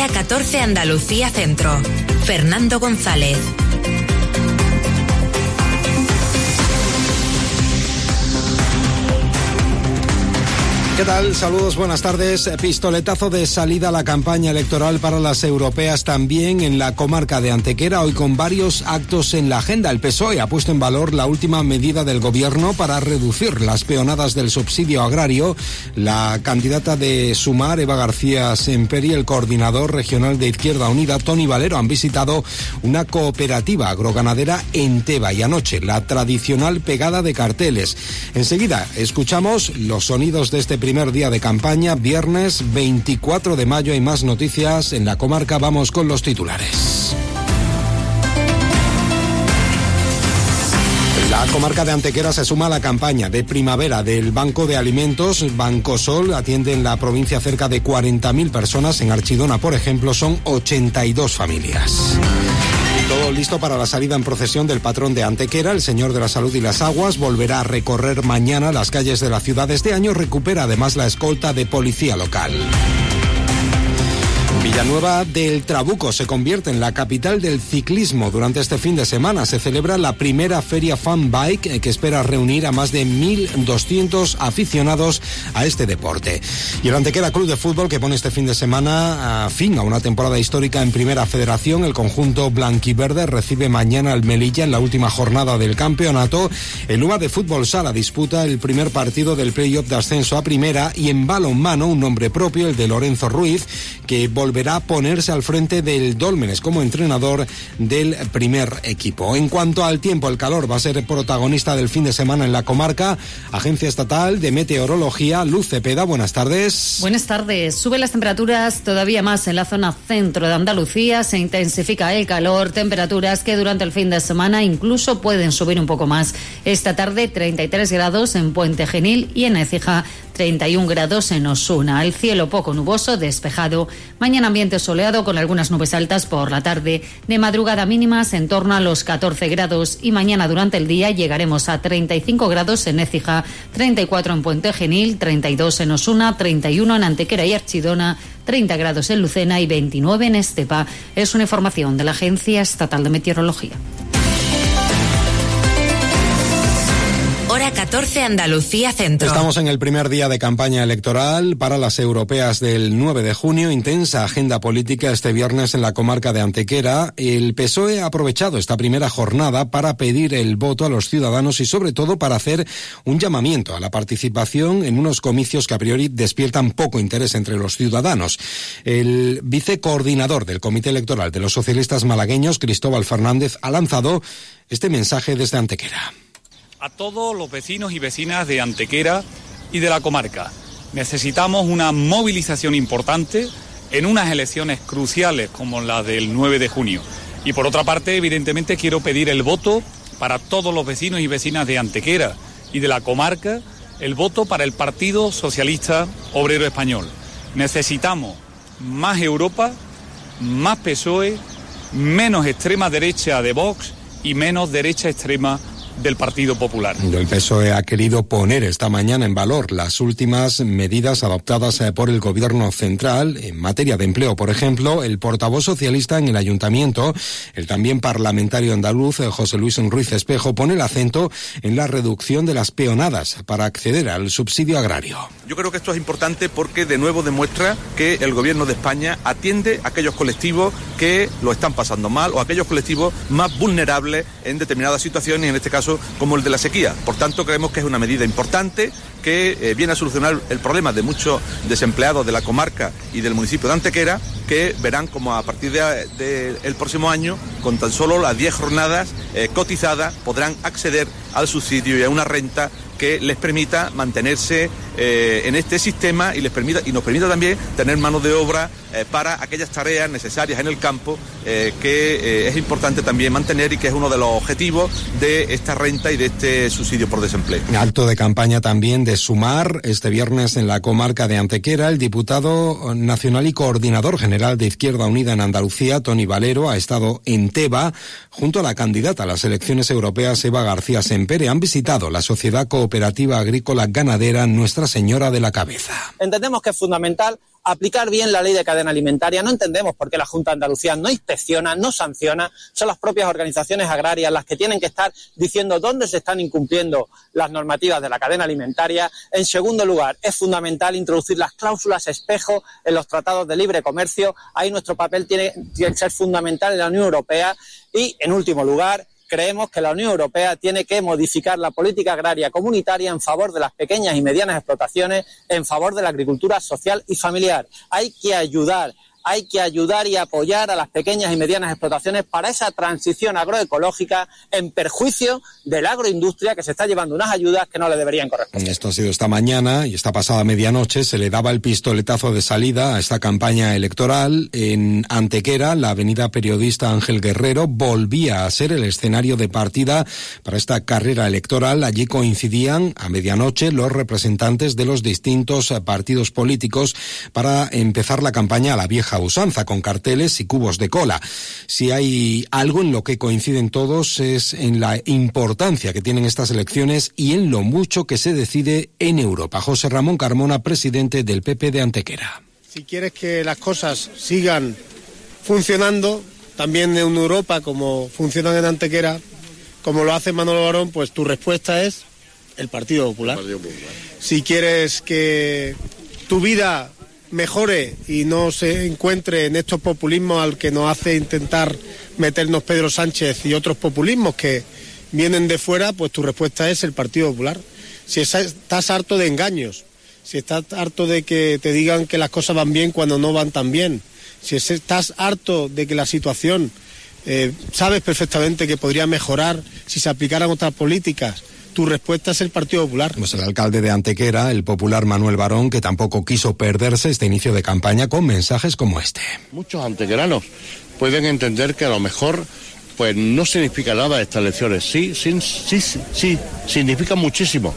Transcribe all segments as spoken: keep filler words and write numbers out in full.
Hora catorce Andalucía Centro. Fernando González. ¿Qué tal? Saludos, buenas tardes. Pistoletazo de salida a la campaña electoral para las europeas también en la comarca de Antequera, hoy con varios actos en la agenda. El P S O E ha puesto en valor la última medida del gobierno para reducir las peonadas del subsidio agrario. La candidata de Sumar, Eva García Semperi, y el coordinador regional de Izquierda Unida, Toni Valero, han visitado una cooperativa agroganadera en Teba y anoche la tradicional pegada de carteles. Enseguida escuchamos los sonidos de este primer día de campaña, viernes veinticuatro de mayo. Hay más noticias en la comarca. Vamos con los titulares. La comarca de Antequera se suma a la campaña de primavera del Banco de Alimentos. Bancosol atiende en la provincia cerca de cuarenta mil personas. En Archidona, por ejemplo, son ochenta y dos familias. Todo listo para la salida en procesión del patrón de Antequera, el Señor de la Salud y las Aguas. Volverá a recorrer mañana las calles de la ciudad. Este año recupera además la escolta de policía local. Villanueva del Trabuco se convierte en la capital del ciclismo. Durante este fin de semana se celebra la primera feria Fan Bike, que espera reunir a más de mil doscientos aficionados a este deporte. Y el Antequera Club de Fútbol, que pone este fin de semana a fin a una temporada histórica en Primera Federación. El conjunto blanquiverde recibe mañana al Melilla en la última jornada del campeonato. El U B A de Fútbol Sala disputa el primer partido del play-off de ascenso a Primera, y en balonmano un nombre propio, el de Lorenzo Ruiz, que volverá a ponerse al frente del Dólmenes como entrenador del primer equipo. En cuanto al tiempo, el calor va a ser protagonista del fin de semana en la comarca. Agencia Estatal de Meteorología, Luz Cepeda, buenas tardes. Buenas tardes. Suben las temperaturas todavía más en la zona centro de Andalucía, se intensifica el calor, temperaturas que durante el fin de semana incluso pueden subir un poco más. Esta tarde treinta y tres grados en Puente Genil y en Écija, treinta y un grados en Osuna. El cielo poco nuboso, despejado. Mañana ambiente soleado con algunas nubes altas por la tarde. De madrugada mínimas en torno a los catorce grados, y mañana durante el día llegaremos a treinta y cinco grados en Écija, treinta y cuatro en Puente Genil, treinta y dos en Osuna, treinta y uno en Antequera y Archidona, treinta grados en Lucena y veintinueve en Estepa. Es una información de la Agencia Estatal de Meteorología. Hora catorce Andalucía Centro. Estamos en el primer día de campaña electoral para las europeas del nueve de junio. Intensa agenda política este viernes en la comarca de Antequera. El P S O E ha aprovechado esta primera jornada para pedir el voto a los ciudadanos y sobre todo para hacer un llamamiento a la participación en unos comicios que a priori despiertan poco interés entre los ciudadanos. El vicecoordinador del Comité Electoral de los Socialistas Malagueños, Cristóbal Fernández, ha lanzado este mensaje desde Antequera. A todos los vecinos y vecinas de Antequera y de la comarca, necesitamos una movilización importante en unas elecciones cruciales como la del nueve de junio. Y por otra parte, evidentemente, quiero pedir el voto para todos los vecinos y vecinas de Antequera y de la comarca, el voto para el Partido Socialista Obrero Español. Necesitamos más Europa, más P S O E, menos extrema derecha de Vox y menos derecha extrema del Partido Popular. El P S O E ha querido poner esta mañana en valor las últimas medidas adoptadas por el Gobierno central en materia de empleo. Por ejemplo, el portavoz socialista en el Ayuntamiento, el también parlamentario andaluz José Luis Ruiz Espejo, pone el acento en la reducción de las peonadas para acceder al subsidio agrario. Yo creo que esto es importante porque de nuevo demuestra que el Gobierno de España atiende a aquellos colectivos que lo están pasando mal o a aquellos colectivos más vulnerables en determinadas situaciones, y en este caso como el de la sequía. Por tanto, creemos que es una medida importante que eh, viene a solucionar el problema de muchos desempleados de la comarca y del municipio de Antequera, que verán como a partir del de, de próximo año, con tan solo las diez jornadas eh, cotizadas, podrán acceder al subsidio y a una renta que les permita mantenerse eh, en este sistema y les permita y nos permita también tener mano de obra eh, para aquellas tareas necesarias en el campo eh, que eh, es importante también mantener y que es uno de los objetivos de esta renta y de este subsidio por desempleo. Acto de campaña también de Sumar este viernes en la comarca de Antequera. El diputado nacional y coordinador general de Izquierda Unida en Andalucía, Toni Valero, ha estado en Teba junto a la candidata a las elecciones europeas, Eva García Semperi. Han visitado la sociedad cooperativa agrícola ganadera Nuestra Señora de la Cabeza. Entendemos que es fundamental aplicar bien la ley de cadena alimentaria. No entendemos por qué la Junta de Andalucía no inspecciona, no sanciona. Son las propias organizaciones agrarias las que tienen que estar diciendo dónde se están incumpliendo las normativas de la cadena alimentaria. En segundo lugar, es fundamental introducir las cláusulas espejo en los tratados de libre comercio. Ahí nuestro papel tiene, tiene que ser fundamental en la Unión Europea. Y, en último lugar, creemos que la Unión Europea tiene que modificar la política agraria comunitaria en favor de las pequeñas y medianas explotaciones, en favor de la agricultura social y familiar. Hay que ayudar, hay que ayudar y apoyar a las pequeñas y medianas explotaciones para esa transición agroecológica en perjuicio de la agroindustria, que se está llevando unas ayudas que no le deberían corresponder. Esto ha sido esta mañana, y esta pasada medianoche se le daba el pistoletazo de salida a esta campaña electoral. En Antequera, la avenida Periodista Ángel Guerrero volvía a ser el escenario de partida para esta carrera electoral. Allí coincidían a medianoche los representantes de los distintos partidos políticos para empezar la campaña a la vieja usanza, con carteles y cubos de cola. Si hay algo en lo que coinciden todos es en la importancia que tienen estas elecciones y en lo mucho que se decide en Europa. José Ramón Carmona, presidente del P P de Antequera. Si quieres que las cosas sigan funcionando, también en Europa, como funcionan en Antequera, como lo hace Manolo Barón, pues tu respuesta es el Partido Popular. El Partido Popular. Si quieres que tu vida mejore y no se encuentre en estos populismos al que nos hace intentar meternos Pedro Sánchez y otros populismos que vienen de fuera, pues tu respuesta es el Partido Popular. Si estás harto de engaños, si estás harto de que te digan que las cosas van bien cuando no van tan bien, si estás harto de que la situación eh, sabes perfectamente que podría mejorar si se aplicaran otras políticas, tu respuesta es el Partido Popular. Pues el alcalde de Antequera, el popular Manuel Barón, que tampoco quiso perderse este inicio de campaña con mensajes como este. Muchos antequeranos pueden entender que a lo mejor pues no significa nada estas elecciones. Sí, sí, sí, sí, sí, significa muchísimo.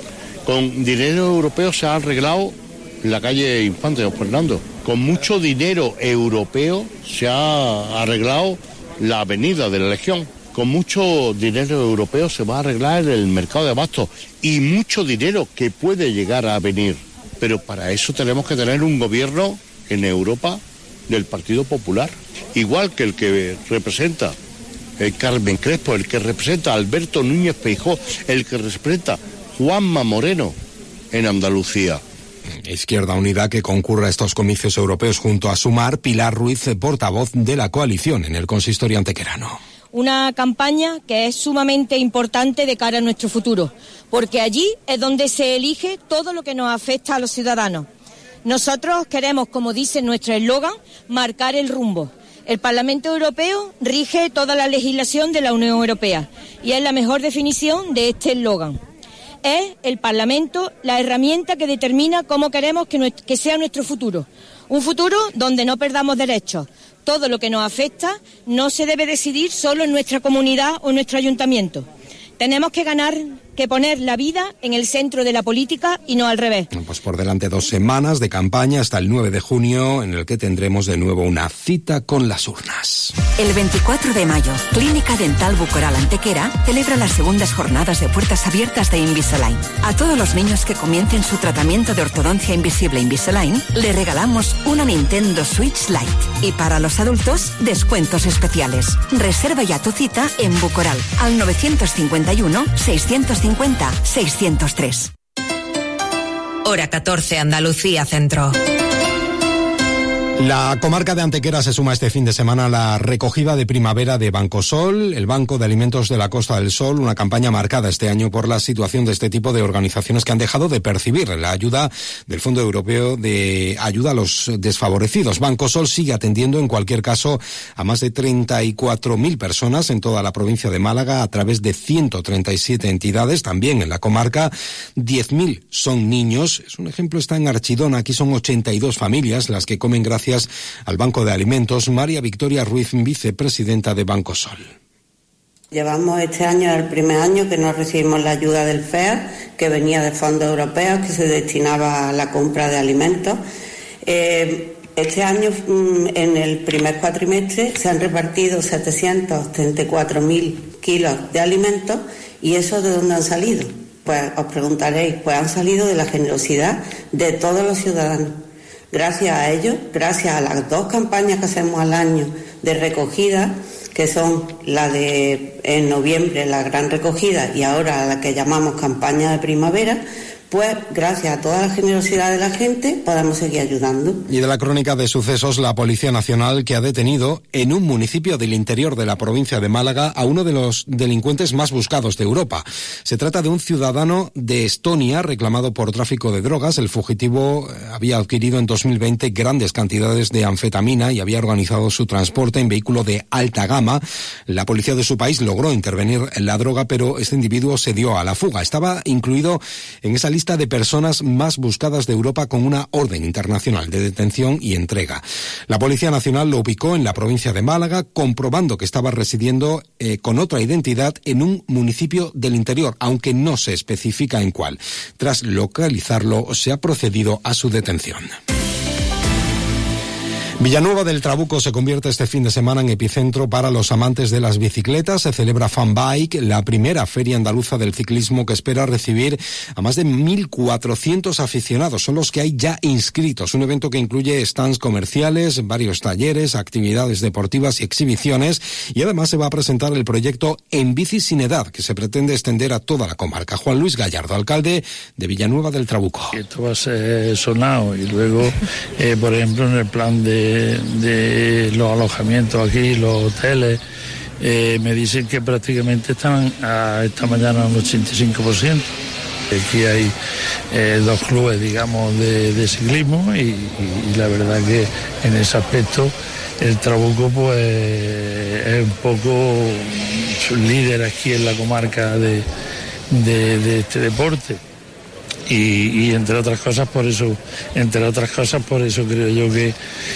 Con dinero europeo se ha arreglado la calle Infante, don Fernando. Con mucho dinero europeo se ha arreglado la avenida de la Legión. Con mucho dinero europeo se va a arreglar el mercado de abastos y mucho dinero que puede llegar a venir. Pero para eso tenemos que tener un gobierno en Europa del Partido Popular, igual que el que representa el Carmen Crespo, el que representa Alberto Núñez Feijóo, el que representa Juanma Moreno en Andalucía. Izquierda Unida, que concurre a estos comicios europeos junto a Sumar. Pilar Ruiz, portavoz de la coalición en el consistorio antequerano. Una campaña que es sumamente importante de cara a nuestro futuro, porque allí es donde se elige todo lo que nos afecta a los ciudadanos. Nosotros queremos, como dice nuestro eslogan, marcar el rumbo. El Parlamento Europeo rige toda la legislación de la Unión Europea y es la mejor definición de este eslogan. Es el Parlamento la herramienta que determina cómo queremos que, nuestro, que sea nuestro futuro. Un futuro donde no perdamos derechos. Todo lo que nos afecta no se debe decidir solo en nuestra comunidad o en nuestro ayuntamiento. Tenemos que ganar, que poner la vida en el centro de la política y no al revés. Pues por delante dos semanas de campaña hasta el nueve de junio, en el que tendremos de nuevo una cita con las urnas. El veinticuatro de mayo, Clínica Dental Bucoral Antequera celebra las segundas jornadas de puertas abiertas de Invisalign. A todos los niños que comiencen su tratamiento de ortodoncia invisible Invisalign, le regalamos una Nintendo Switch Lite. Y para los adultos, descuentos especiales. Reserva ya tu cita en Bucoral al novecientos cincuenta y uno, seiscientos cincuenta, seiscientos tres. Hora catorce, Andalucía Centro. La comarca de Antequera se suma este fin de semana a la recogida de primavera de Bancosol, el Banco de Alimentos de la Costa del Sol, una campaña marcada este año por la situación de este tipo de organizaciones que han dejado de percibir la ayuda del Fondo Europeo de Ayuda a los Desfavorecidos. Bancosol sigue atendiendo en cualquier caso a más de treinta y cuatro mil personas en toda la provincia de Málaga a través de ciento treinta y siete entidades, también en la comarca. diez mil son niños. Es un ejemplo, está en Archidona, aquí son ochenta y dos familias las que comen gracias al Banco de Alimentos. María Victoria Ruiz, vicepresidenta de Bancosol. Llevamos este año, el primer año que no recibimos la ayuda del F E A, que venía de fondos europeos, que se destinaba a la compra de alimentos. Eh, este año, en el primer cuatrimestre, se han repartido setecientos treinta y cuatro mil kilos de alimentos. ¿Y eso de dónde han salido? Pues os preguntaréis, pues han salido de la generosidad de todos los ciudadanos. Gracias a ellos, gracias a las dos campañas que hacemos al año de recogida, que son la de en noviembre, la gran recogida, y ahora la que llamamos campaña de primavera, pues gracias a toda la generosidad de la gente podemos seguir ayudando. Y de la crónica de sucesos, la Policía Nacional, que ha detenido en un municipio del interior de la provincia de Málaga a uno de los delincuentes más buscados de Europa. Se trata de un ciudadano de Estonia reclamado por tráfico de drogas. El fugitivo había adquirido en dos mil veinte grandes cantidades de anfetamina y había organizado su transporte en vehículo de alta gama. La policía de su país logró intervenir en la droga, pero este individuo se dio a la fuga. Estaba incluido en esa lista lista de personas más buscadas de Europa con una orden internacional de detención y entrega. La Policía Nacional lo ubicó en la provincia de Málaga, comprobando que estaba residiendo eh, con otra identidad en un municipio del interior, aunque no se especifica en cuál. Tras localizarlo, se ha procedido a su detención. Villanueva del Trabuco se convierte este fin de semana en epicentro para los amantes de las bicicletas. Se celebra Fan Bike, la primera feria andaluza del ciclismo, que espera recibir a más de mil cuatrocientos aficionados. Son los que hay ya inscritos. Un evento que incluye stands comerciales, varios talleres, actividades deportivas y exhibiciones. Y además se va a presentar el proyecto En Bici Sin Edad, que se pretende extender a toda la comarca. Juan Luis Gallardo, alcalde de Villanueva del Trabuco. Esto va a ser sonado y luego, eh, por ejemplo, en el plan de de los alojamientos aquí, los hoteles, eh, me dicen que prácticamente están a esta mañana un ochenta y cinco por ciento. Aquí hay eh, dos clubes, digamos, de, de ciclismo y, y, y la verdad que en ese aspecto el Trabuco pues es un poco líder aquí en la comarca de, de, de este deporte. Y, y entre otras cosas por eso entre otras cosas por eso creo yo que,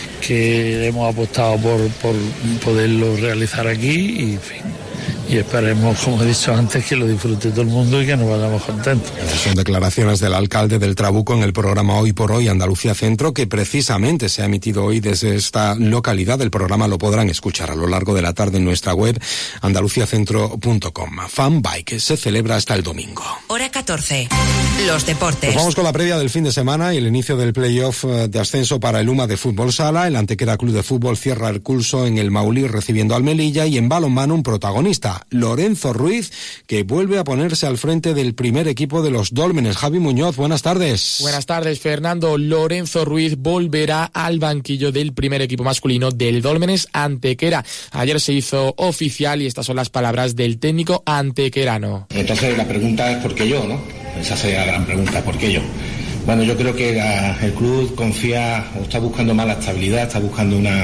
que hemos apostado por, por poderlo realizar aquí y en fin, y esperemos, como he dicho antes, que lo disfrute todo el mundo y que nos vayamos contentos. Son declaraciones del alcalde del Trabuco en el programa Hoy por Hoy Andalucía Centro, que precisamente se ha emitido hoy desde esta localidad. El programa lo podrán escuchar a lo largo de la tarde en nuestra web andalucía centro punto com. Fan Bike se celebra hasta el domingo. Hora catorce. Los deportes. Pues vamos con la previa del fin de semana y el inicio del playoff de ascenso para el U M A de Fútbol Sala. El Antequera Club de Fútbol cierra el curso en el Maulí recibiendo al Melilla, y en balonmano un protagonista, Lorenzo Ruiz, que vuelve a ponerse al frente del primer equipo de los Dólmenes. Javi Muñoz, buenas tardes. Buenas tardes, Fernando. Lorenzo Ruiz volverá al banquillo del primer equipo masculino del Dólmenes Antequera. Ayer se hizo oficial y estas son las palabras del técnico antequerano. Entonces la pregunta es ¿por qué yo, no? Esa sería la gran pregunta, ¿por qué yo? Bueno, yo creo que la, el club confía o está buscando más la estabilidad, está buscando una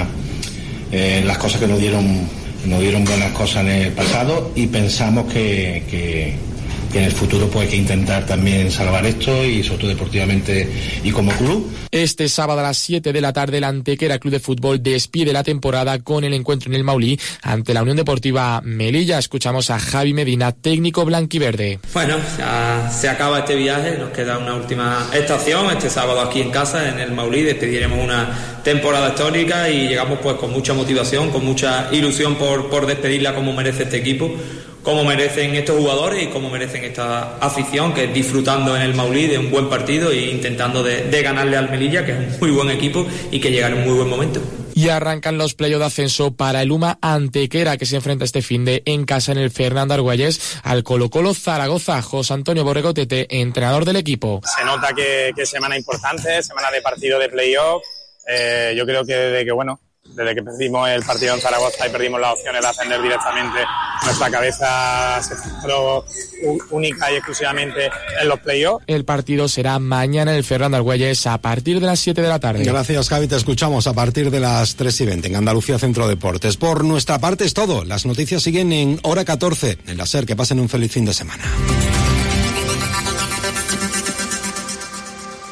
eh, las cosas que nos dieron nos dieron buenas cosas en el pasado, y pensamos que, que, que en el futuro pues hay que intentar también salvar esto, y sobre todo deportivamente y como club. Este sábado a las siete de la tarde el Antequera Club de Fútbol despide la temporada con el encuentro en el Maulí ante la Unión Deportiva Melilla. Escuchamos a Javi Medina, técnico blanquiverde. Bueno, ya se acaba este viaje, nos queda una última estación, este sábado aquí en casa, en el Maulí, despediremos una temporada histórica y llegamos pues con mucha motivación, con mucha ilusión por, por despedirla como merece este equipo, como merecen estos jugadores y como merecen esta afición, que es disfrutando en el Maulí de un buen partido e intentando de, de ganarle al Melilla, que es un muy buen equipo y que llega en un muy buen momento. Y arrancan los playoffs de ascenso para el U M A Antequera, que se enfrenta este finde en casa en el Fernando Argüelles al Colo-Colo Zaragoza. José Antonio Borregotete, entrenador del equipo. Se nota que, que es semana importante, semana de partido de playoff. Eh, yo creo que desde que, bueno, desde que perdimos el partido en Zaragoza y perdimos las opciones de ascender directamente, nuestra cabeza se centró única y exclusivamente en los playoffs. El partido será mañana en el Fernando Argüelles a partir de las siete de la tarde. Gracias, Javi. Te escuchamos a partir de las tres y veinte en Andalucía Centro Deportes. Por nuestra parte es todo. Las noticias siguen en hora catorce en la SER. Que pasen un feliz fin de semana.